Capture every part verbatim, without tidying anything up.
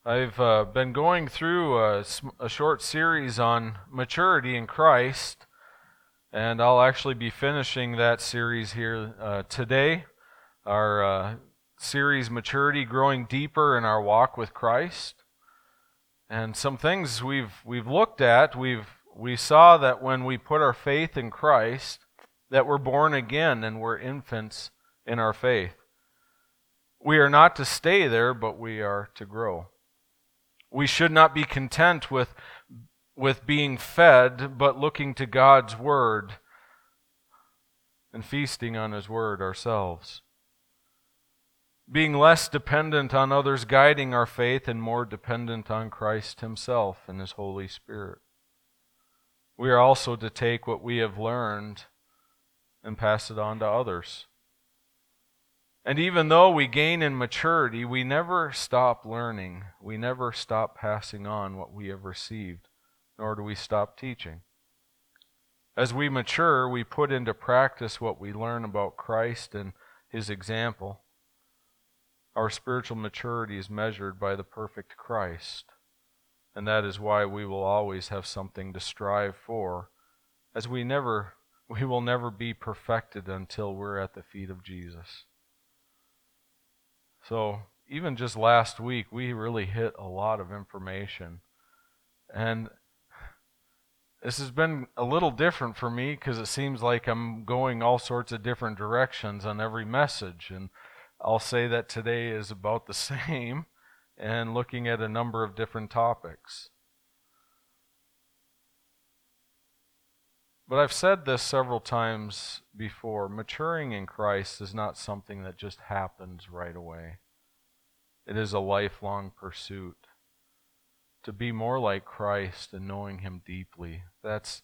I've uh, been going through a, a short series on maturity in Christ, and I'll actually be finishing that series here uh, today. Our uh, series, Maturity, Growing Deeper in Our Walk with Christ. And some things we've we've looked at, we've we saw that when we put our faith in Christ, that we're born again and we're infants in our faith. We are not to stay there, but we are to grow. We should not be content with, with being fed, but looking to God's Word and feasting on His Word ourselves. Being less dependent on others guiding our faith and more dependent on Christ Himself and His Holy Spirit. We are also to take what we have learned and pass it on to others. And even though we gain in maturity, we never stop learning. We never stop passing on what we have received, nor do we stop teaching. As we mature, we put into practice what we learn about Christ and His example. Our spiritual maturity is measured by the perfect Christ, and that is why we will always have something to strive for, as we never, we will never be perfected until we're at the feet of Jesus. So, even just last week, we really hit a lot of information. And this has been a little different for me because it seems like I'm going all sorts of different directions on every message. And I'll say that today is about the same and looking at a number of different topics. But I've said this several times before. Maturing in Christ is not something that just happens right away. It is a lifelong pursuit. To be more like Christ and knowing Him deeply, that's,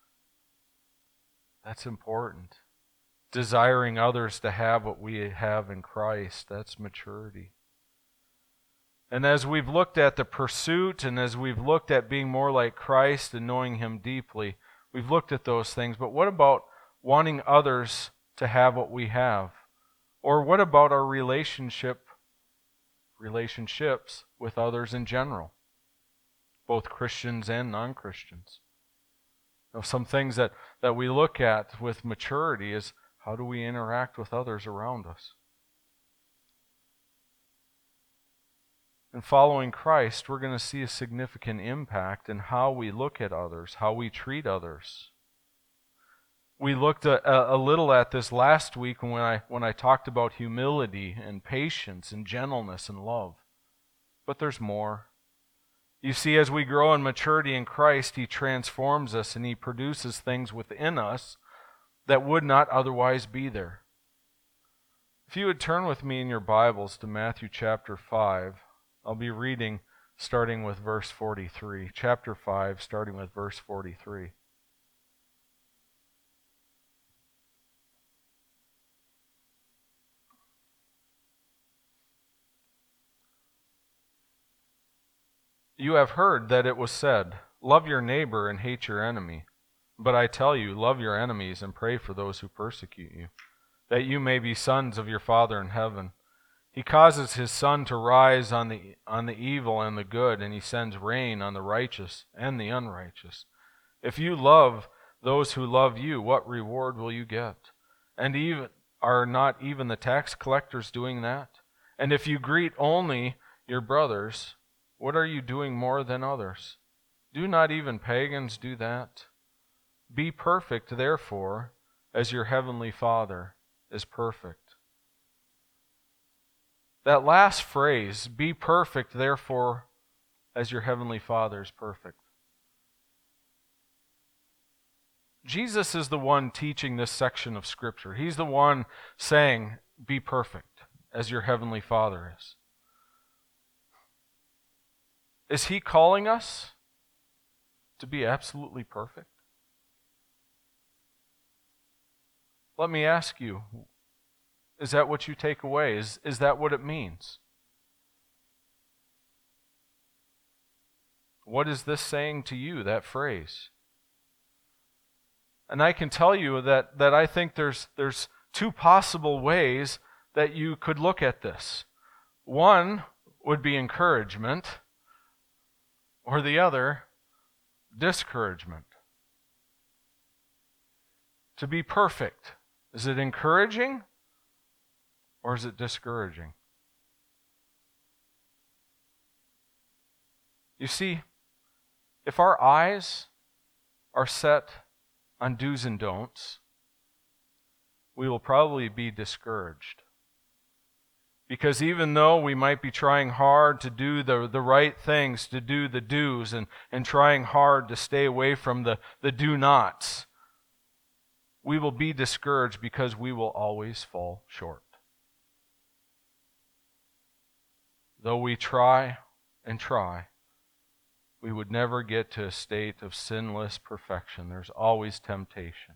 that's important. Desiring others to have what we have in Christ, that's maturity. And as we've looked at the pursuit and as we've looked at being more like Christ and knowing Him deeply, we've looked at those things, but what about wanting others to have what we have? Or what about our relationship, relationships with others in general, both Christians and non-Christians? You know, some things that, that we look at with maturity is how do we interact with others around us? And following Christ, we're going to see a significant impact in how we look at others, how we treat others. We looked a, a little at this last week when I when I talked about humility and patience and gentleness and love. But there's more. You see, as we grow in maturity in Christ, He transforms us and He produces things within us that would not otherwise be there. If you would turn with me in your Bibles to Matthew chapter five, I'll be reading starting with verse forty-three. Chapter five, starting with verse forty-three. You have heard that it was said, love your neighbor and hate your enemy. But I tell you, love your enemies and pray for those who persecute you, that you may be sons of your Father in heaven. He causes His sun to rise on the on the evil and the good, and He sends rain on the righteous and the unrighteous. If you love those who love you, what reward will you get? And even are not even the tax collectors doing that? And if you greet only your brothers, what are you doing more than others? Do not even pagans do that? Be perfect, therefore, as your heavenly Father is perfect. That last phrase, be perfect, therefore, as your heavenly Father is perfect. Jesus is the one teaching this section of Scripture. He's the one saying, be perfect, as your heavenly Father is. Is He calling us to be absolutely perfect? Let me ask you, is that what you take away? Is, is that what it means? What is this saying to you, that phrase? And I can tell you that, that I think there's, there's two possible ways that you could look at this. One would be encouragement, or the other, discouragement? To be perfect, is it encouraging or is it discouraging? You see, if our eyes are set on do's and don'ts, we will probably be discouraged. Because even though we might be trying hard to do the, the right things, to do the do's, and, and trying hard to stay away from the, the do-nots, we will be discouraged because we will always fall short. Though we try and try, we would never get to a state of sinless perfection. There's always temptation.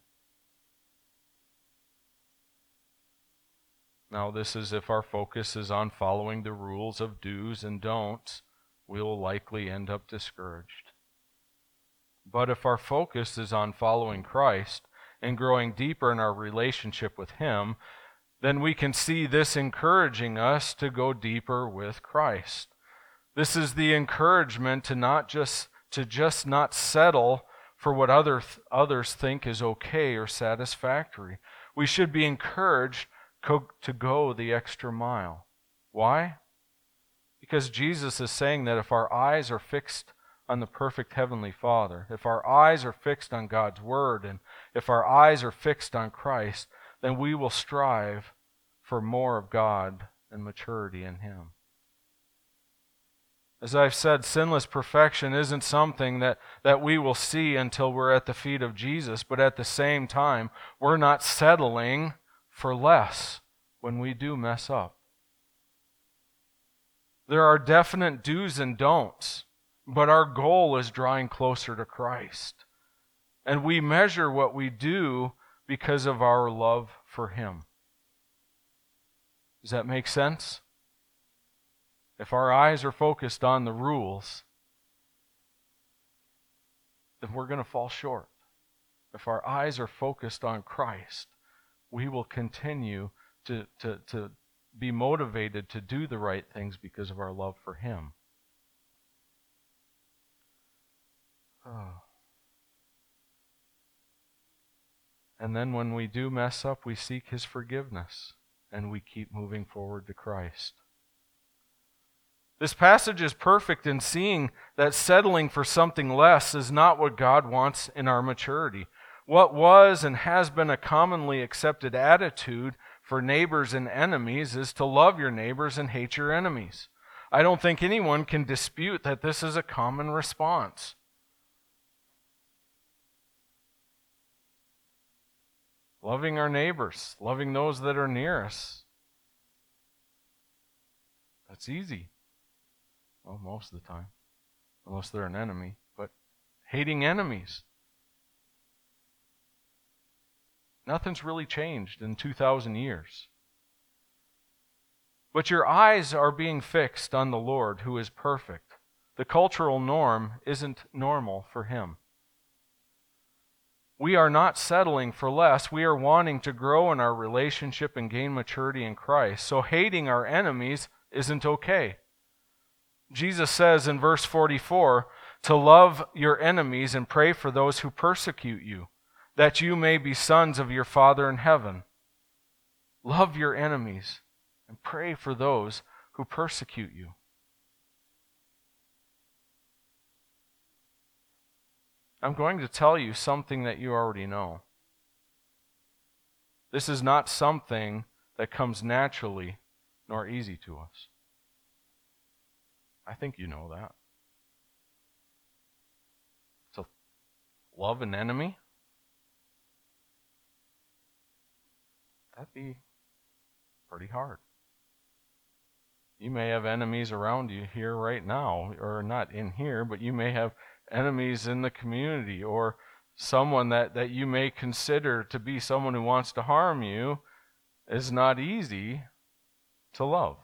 Now, this is if our focus is on following the rules of do's and don'ts, we will likely end up discouraged. But if our focus is on following Christ and growing deeper in our relationship with Him, then we can see this encouraging us to go deeper with Christ. This is the encouragement to not just to just not settle for what other others think is okay or satisfactory. We should be encouraged to go the extra mile. Why? Because Jesus is saying that if our eyes are fixed on the perfect Heavenly Father, if our eyes are fixed on God's Word, and if our eyes are fixed on Christ, then we will strive for more of God and maturity in Him. As I've said, sinless perfection isn't something that, that we will see until we're at the feet of Jesus, but at the same time, we're not settling for less when we do mess up. There are definite do's and don'ts, but our goal is drawing closer to Christ. And we measure what we do because of our love for Him. Does that make sense? If our eyes are focused on the rules, then we're going to fall short. If our eyes are focused on Christ, we will continue to, to, to be motivated to do the right things because of our love for Him. Oh. And then when we do mess up, we seek His forgiveness, and we keep moving forward to Christ. This passage is perfect in seeing that settling for something less is not what God wants in our maturity. What was and has been a commonly accepted attitude for neighbors and enemies is to love your neighbors and hate your enemies. I don't think anyone can dispute that this is a common response. Loving our neighbors, loving those that are near us. That's easy. Well, most of the time, unless they're an enemy. But hating enemies. Nothing's really changed in two thousand years. But your eyes are being fixed on the Lord, who is perfect. The cultural norm isn't normal for Him. We are not settling for less. We are wanting to grow in our relationship and gain maturity in Christ. So hating our enemies isn't okay. Jesus says in verse forty-four, to love your enemies and pray for those who persecute you, that you may be sons of your Father in heaven. Love your enemies and pray for those who persecute you. I'm going to tell you something that you already know. This is not something that comes naturally nor easy to us. I think you know that. So, love an enemy? That'd be pretty hard. You may have enemies around you here right now, or not in here, but you may have enemies in the community, or someone that, that you may consider to be someone who wants to harm you. Is not easy to love.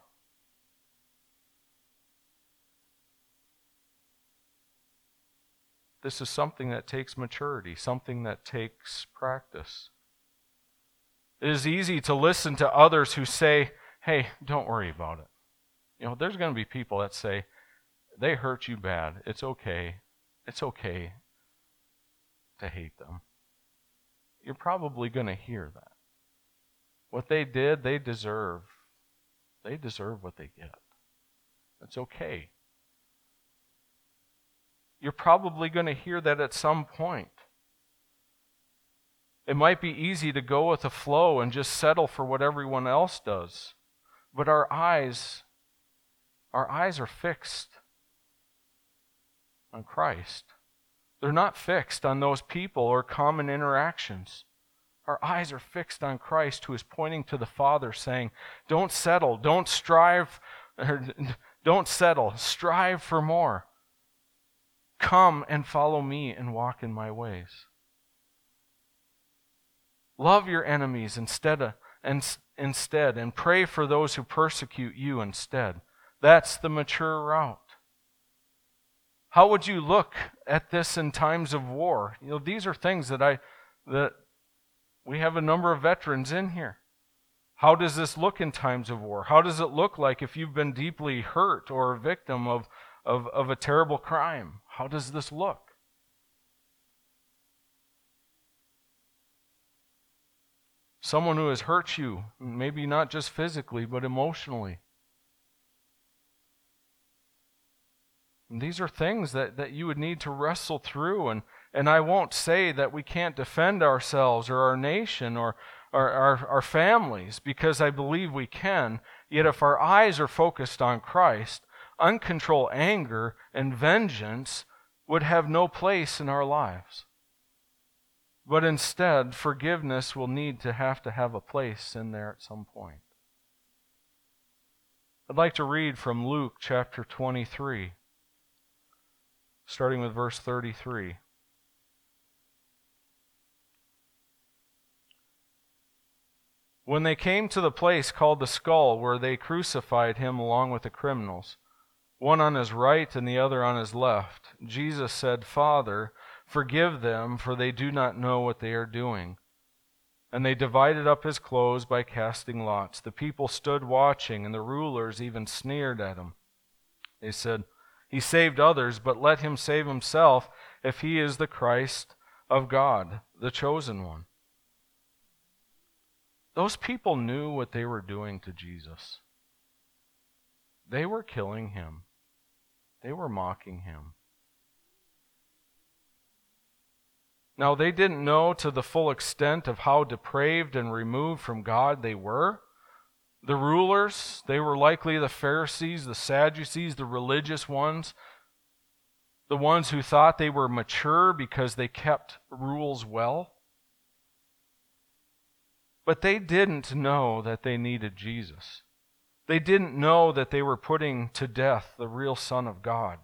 This is something that takes maturity, something that takes practice. It is easy to listen to others who say, hey, don't worry about it. You know, there's going to be people that say, they hurt you bad. It's okay. It's okay to hate them. You're probably going to hear that. What they did, they deserve. They deserve what they get. It's okay. You're probably going to hear that at some point. It might be easy to go with the flow and just settle for what everyone else does. But our eyes, our eyes are fixed on Christ. They're not fixed on those people or common interactions. Our eyes are fixed on Christ, who is pointing to the Father, saying, don't settle, don't strive, don't settle, strive for more. Come and follow me and walk in my ways. Love your enemies instead of, and, instead, and pray for those who persecute you instead. That's the mature route. How would you look at this in times of war? You know, these are things that I that we have a number of veterans in here. How does this look in times of war? How does it look like if you've been deeply hurt or a victim of, of, of a terrible crime? How does this look? Someone who has hurt you, maybe not just physically, but emotionally. And these are things that, that you would need to wrestle through. And, and I won't say that we can't defend ourselves or our nation or our, our, our families, because I believe we can. Yet if our eyes are focused on Christ, uncontrolled anger and vengeance would have no place in our lives. But instead, forgiveness will need to have to have a place in there at some point. I'd like to read from Luke chapter twenty-three, starting with verse thirty-three. When they came to the place called the Skull, where they crucified him along with the criminals, one on his right and the other on his left, Jesus said, Father, forgive them, for they do not know what they are doing. And they divided up his clothes by casting lots. The people stood watching, and the rulers even sneered at him. They said, He saved others, but let him save himself if he is the Christ of God, the chosen one. Those people knew what they were doing to Jesus. They were killing him. They were mocking him. Now, they didn't know to the full extent of how depraved and removed from God they were. The rulers, they were likely the Pharisees, the Sadducees, the religious ones, the ones who thought they were mature because they kept rules well. But they didn't know that they needed Jesus. They didn't know that they were putting to death the real Son of God.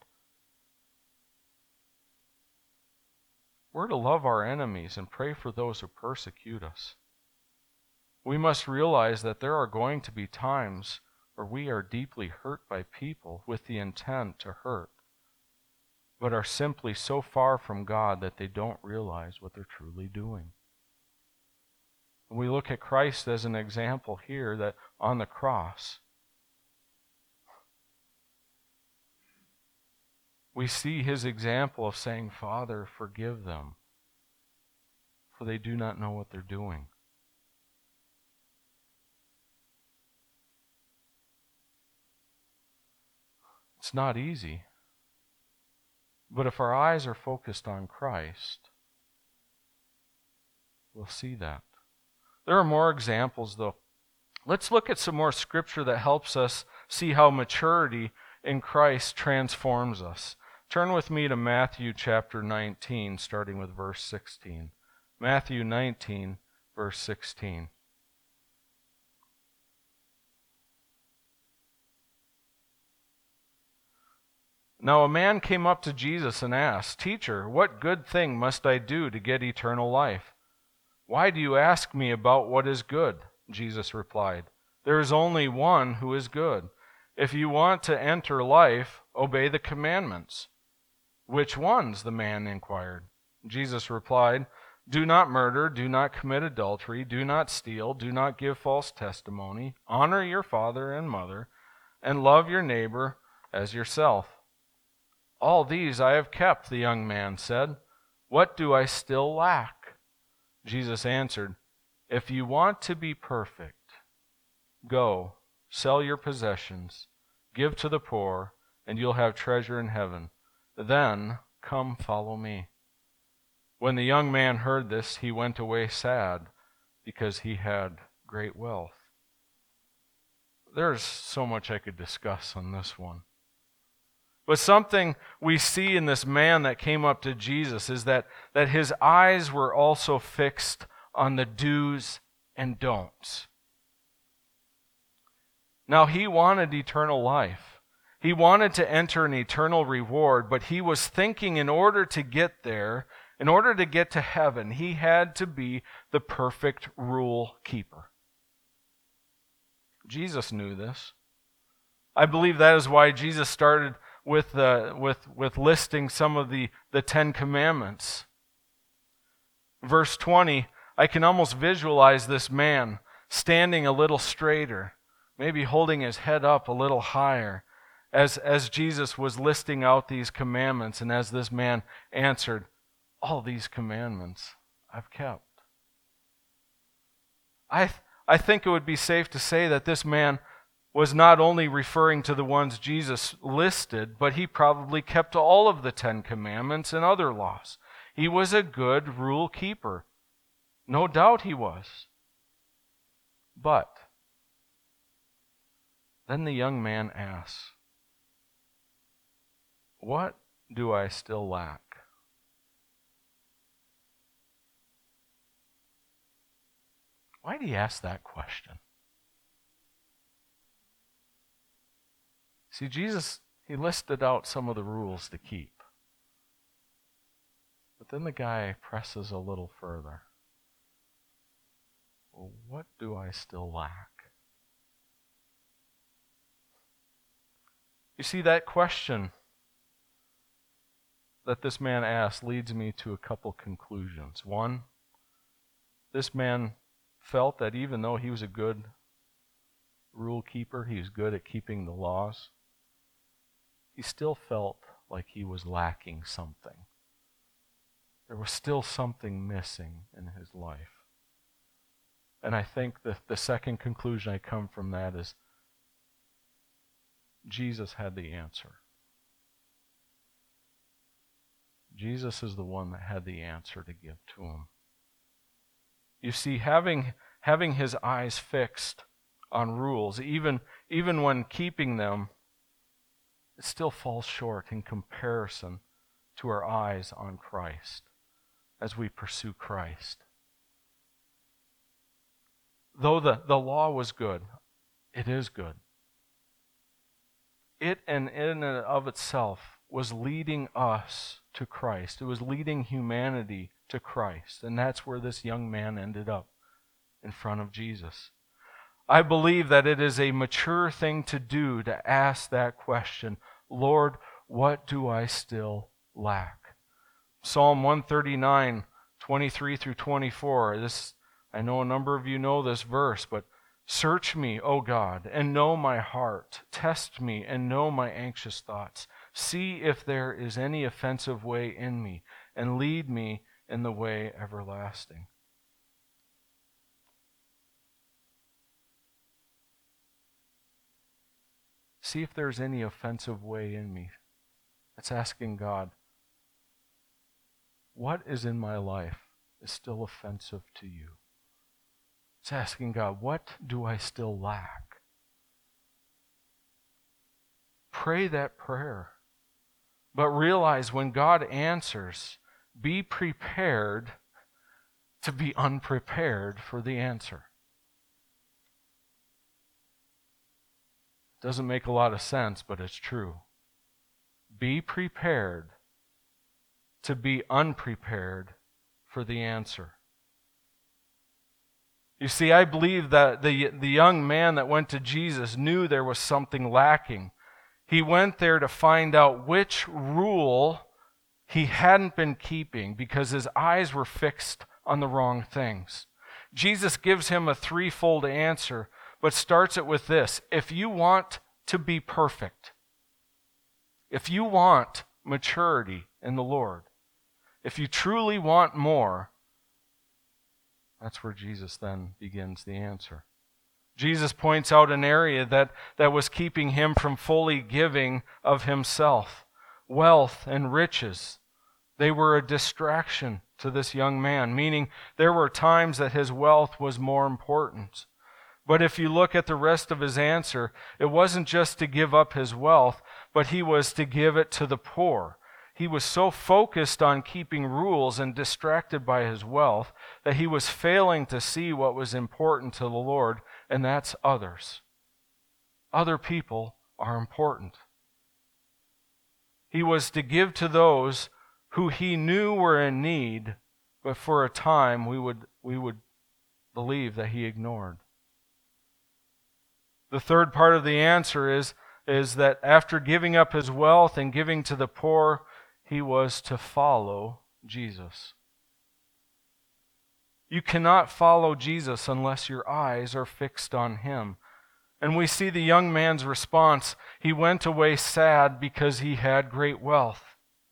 We're to love our enemies and pray for those who persecute us. We must realize that there are going to be times where we are deeply hurt by people with the intent to hurt, but are simply so far from God that they don't realize what they're truly doing. We look at Christ as an example here that on the cross, we see his example of saying, Father, forgive them, for they do not know what they're doing. It's not easy. But if our eyes are focused on Christ, we'll see that. There are more examples, though. Let's look at some more scripture that helps us see how maturity in Christ transforms us. Turn with me to Matthew chapter nineteen, starting with verse sixteen. Matthew nineteen, verse sixteen. Now a man came up to Jesus and asked, Teacher, what good thing must I do to get eternal life? Why do you ask me about what is good? Jesus replied, There is only one who is good. If you want to enter life, obey the commandments. Which ones? The man inquired. Jesus replied, Do not murder, do not commit adultery, do not steal, do not give false testimony, honor your father and mother, and love your neighbor as yourself. "All these I have kept," the young man said. "What do I still lack?" Jesus answered, "If you want to be perfect, go, sell your possessions, give to the poor, and you'll have treasure in heaven. Then come follow me." When the young man heard this, he went away sad, because he had great wealth. There's so much I could discuss on this one. But something we see in this man that came up to Jesus is that, that his eyes were also fixed on the do's and don'ts. Now, he wanted eternal life. He wanted to enter an eternal reward, but he was thinking in order to get there, in order to get to heaven, he had to be the perfect rule keeper. Jesus knew this. I believe that is why Jesus started with uh, with with listing some of the, the Ten Commandments. Verse twenty, I can almost visualize this man standing a little straighter, maybe holding his head up a little higher, as, as Jesus was listing out these commandments, and as this man answered, "All these commandments I've kept." I th- I think it would be safe to say that this man was not only referring to the ones Jesus listed, but he probably kept all of the Ten Commandments and other laws. He was a good rule keeper. No doubt he was. But then the young man asks, "What do I still lack?" Why did he ask that question? See, Jesus, he listed out some of the rules to keep. But then the guy presses a little further. Well, what do I still lack? You see, that question that this man asked leads me to a couple conclusions. One, this man felt that even though he was a good rule keeper, he was good at keeping the laws, he still felt like he was lacking something. There was still something missing in his life. And I think the, the second conclusion I come from that is Jesus had the answer. Jesus is the one that had the answer to give to him. You see, having, having his eyes fixed on rules, even, even when keeping them, it still falls short in comparison to our eyes on Christ as we pursue Christ. Though the, the law was good, it is good. It and in and of itself was leading us to Christ. It was leading humanity to Christ. And that's where this young man ended up, in front of Jesus. I believe that it is a mature thing to do to ask that question, "Lord, what do I still lack?" Psalm one thirty-nine, twenty-three through twenty-four. This, I know a number of you know this verse, but "Search me, O God, and know my heart. Test me and know my anxious thoughts. See if there is any offensive way in me, and lead me in the way everlasting." See if there's any offensive way in me. That's asking God, what is in my life is still offensive to you? It's asking God, what do I still lack? Pray that prayer. But realize when God answers, be prepared to be unprepared for the answer. Doesn't make a lot of sense, but it's true. Be prepared to be unprepared for the answer. You see, I believe that the, the young man that went to Jesus knew there was something lacking. He went there to find out which rule he hadn't been keeping because his eyes were fixed on the wrong things. Jesus gives him a threefold answer, but starts it with this: if you want to be perfect, if you want maturity in the Lord, if you truly want more, that's where Jesus then begins the answer. Jesus points out an area that, that was keeping him from fully giving of himself. Wealth and riches, they were a distraction to this young man, meaning there were times that his wealth was more important. But if you look at the rest of his answer, it wasn't just to give up his wealth, but he was to give it to the poor. He was so focused on keeping rules and distracted by his wealth that he was failing to see what was important to the Lord, and that's others. Other people are important. He was to give to those who he knew were in need, but for a time we would, we would believe that he ignored. The third part of the answer is, is that after giving up his wealth and giving to the poor, he was to follow Jesus. You cannot follow Jesus unless your eyes are fixed on him. And we see the young man's response. He went away sad because he had great wealth.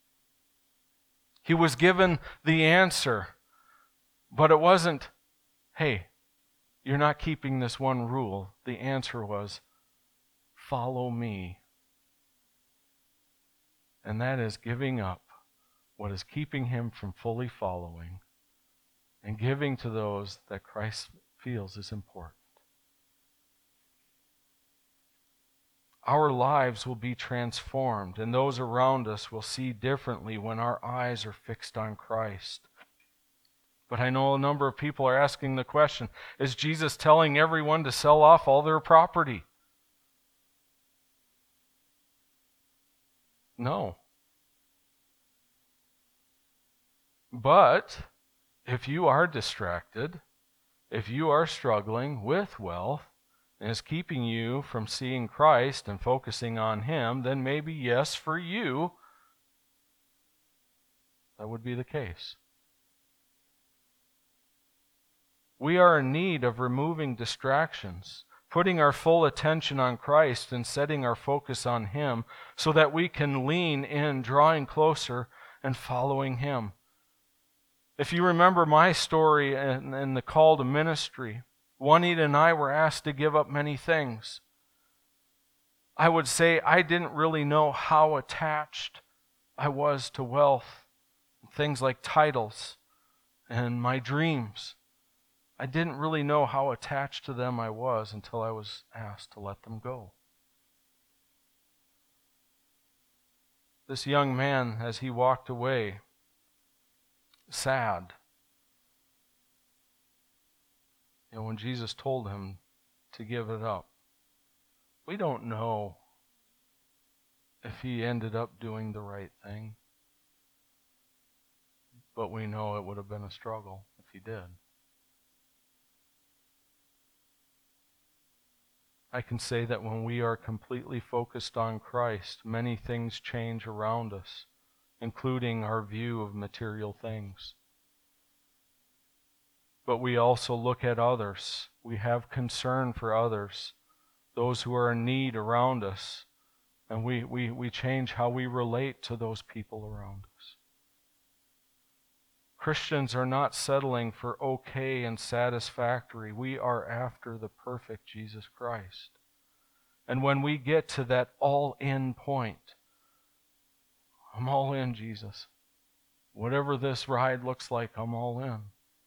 He was given the answer, but it wasn't, hey, you're not keeping this one rule. The answer was, follow me. And that is giving up what is keeping him from fully following and giving to those that Christ feels is important. Our lives will be transformed, and those around us will see differently when our eyes are fixed on Christ. But I know a number of people are asking the question, is Jesus telling everyone to sell off all their property? No. But if you are distracted, if you are struggling with wealth, and is keeping you from seeing Christ and focusing on him, then maybe, yes, for you, that would be the case. We are in need of removing distractions, putting our full attention on Christ and setting our focus on him so that we can lean in, drawing closer and following him. If you remember my story and, and the call to ministry, Juanita and I were asked to give up many things. I would say I didn't really know how attached I was to wealth, things like titles and my dreams. I didn't really know how attached to them I was until I was asked to let them go. This young man, as he walked away, sad, you know, when Jesus told him to give it up, we don't know if he ended up doing the right thing, but we know it would have been a struggle if he did. I can say that when we are completely focused on Christ, many things change around us, including our view of material things. But we also look at others. We have concern for others, those who are in need around us, and we, we, we change how we relate to those people around us. Christians are not settling for okay and satisfactory. We are after the perfect Jesus Christ. And when we get to that all-in point, I'm all in, Jesus. Whatever this ride looks like, I'm all in.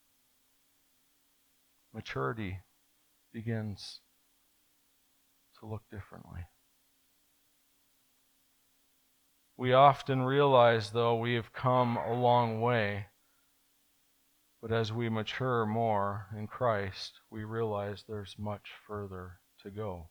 Maturity begins to look differently. We often realize, though, we have come a long way. But as we mature more in Christ, we realize there's much further to go.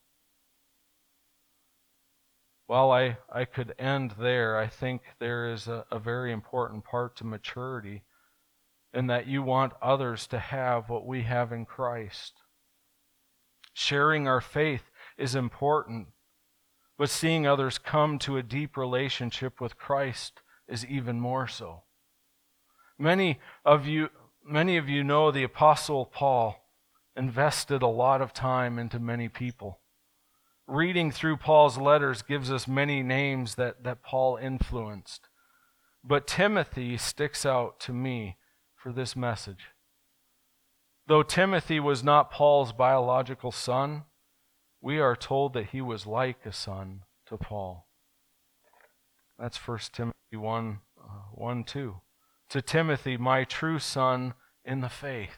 While I, I could end there, I think there is a, a very important part to maturity in that you want others to have what we have in Christ. Sharing our faith is important, but seeing others come to a deep relationship with Christ is even more so. Many of you Many of you know the Apostle Paul invested a lot of time into many people, reading through Paul's letters gives us many names that, that Paul influenced. But Timothy sticks out to me for this message. Though Timothy was not Paul's biological son, we are told that he was like a son to Paul. That's First Timothy one, uh, one, two. To Timothy, my true son in the faith.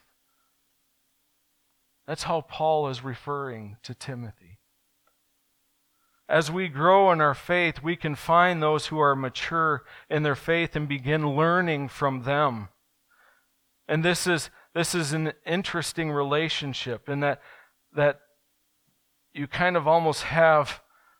That's how Paul is referring to Timothy. As we grow in our faith, we can find those who are mature in their faith and begin learning from them. And this is this is an interesting relationship in that that you kind of almost have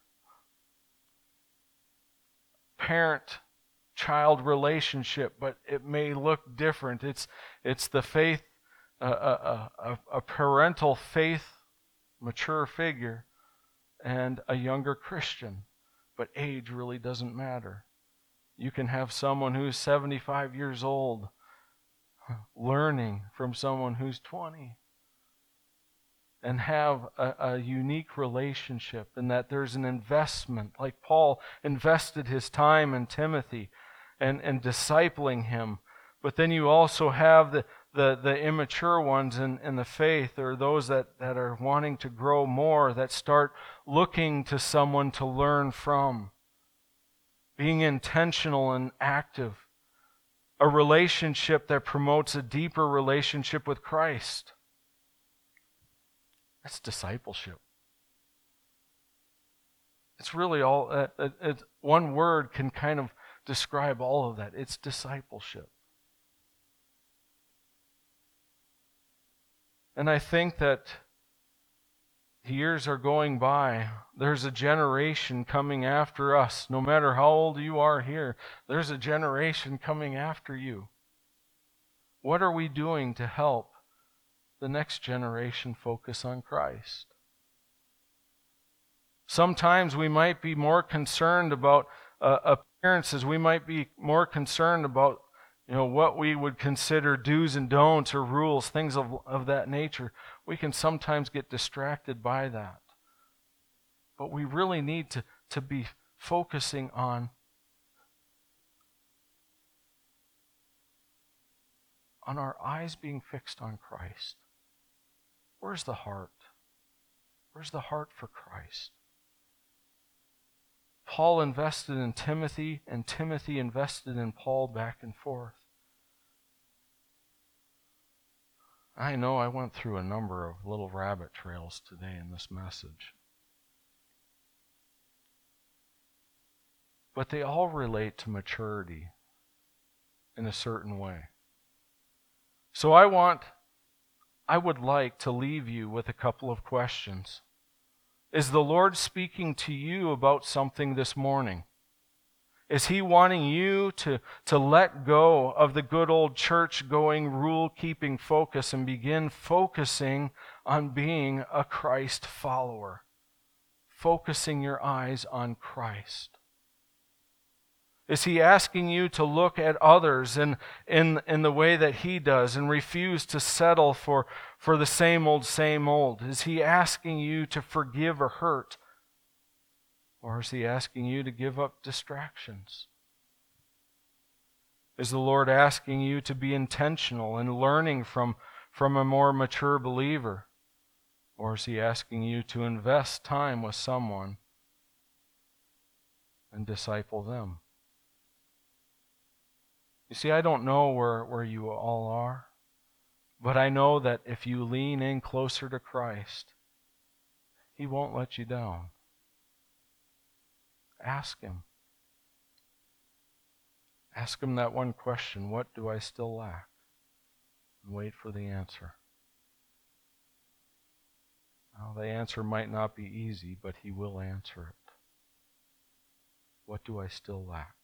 parent-child relationship, but it may look different. It's it's the faith, uh, a, a, a parental faith, mature figure, and a younger Christian. But age really doesn't matter. You can have someone who's seventy-five years old learning from someone who's twenty and have a, a unique relationship, and that there's an investment, like Paul invested his time in Timothy and, and discipling him. But then you also have the, the, the immature ones in, in the faith, or those that, that are wanting to grow more, that start looking to someone to learn from. Being intentional and active. A relationship that promotes a deeper relationship with Christ. That's discipleship. It's really all, uh, it, it, one word can kind of describe all of that. It's discipleship. And I think that years are going by. There's a generation coming after us. No matter how old you are here, there's a generation coming after you. What are we doing to help the next generation focus on Christ? Sometimes we might be more concerned about uh, appearances. We might be more concerned about You know, what we would consider do's and don'ts or rules, things of, of that nature. We can sometimes get distracted by that. But we really need to, to be focusing on, on our eyes being fixed on Christ. Where's the heart? Where's the heart for Christ? Paul invested in Timothy, and Timothy invested in Paul back and forth. I know I went through a number of little rabbit trails today in this message. But they all relate to maturity in a certain way. So I want, I would like to leave you with a couple of questions. Is the Lord speaking to you about something this morning? Is He wanting you to, to let go of the good old church-going, rule-keeping focus and begin focusing on being a Christ follower? Focusing your eyes on Christ. Is He asking you to look at others in, in, in the way that He does and refuse to settle for, for the same old, same old? Is He asking you to forgive or hurt? Or is He asking you to give up distractions? Is the Lord asking you to be intentional in learning from, from a more mature believer? Or is He asking you to invest time with someone and disciple them? You see, I don't know where, where you all are, but I know that if you lean in closer to Christ, He won't let you down. Ask Him. Ask Him that one question, what do I still lack? And wait for the answer. Now, the answer might not be easy, but He will answer it. What do I still lack?